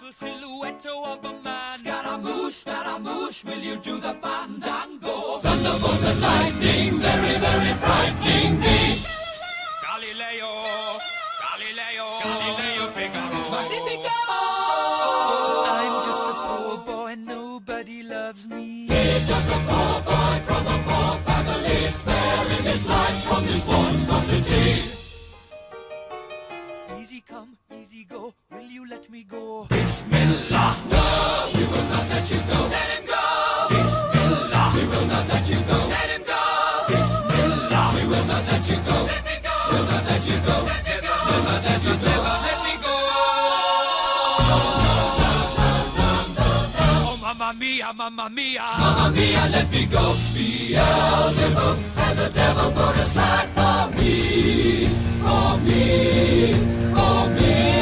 beautiful silhouette of a man. Scaramouche, will you do the fandango? Thunderbolt and lightning, very, very frightening me. Galileo, Figaro. Magnifico! I'm just a poor boy, nobody loves me. He's just a poor boy from a poor family, sparing his life from this monstrosity. Easy come, easy go, will you let me go? Bismillah, no, we will not let you go. Let him go. Bismillah, we will not let you go. Let him go. Bismillah, we will not let you go. Let me go. We'll not let you go. Let me go. We'll not let you go. Let me go. Oh, mamma mia, mamma mia. Mamma mia, let me go. Beelzebub has a devil put aside for me, for me, for me.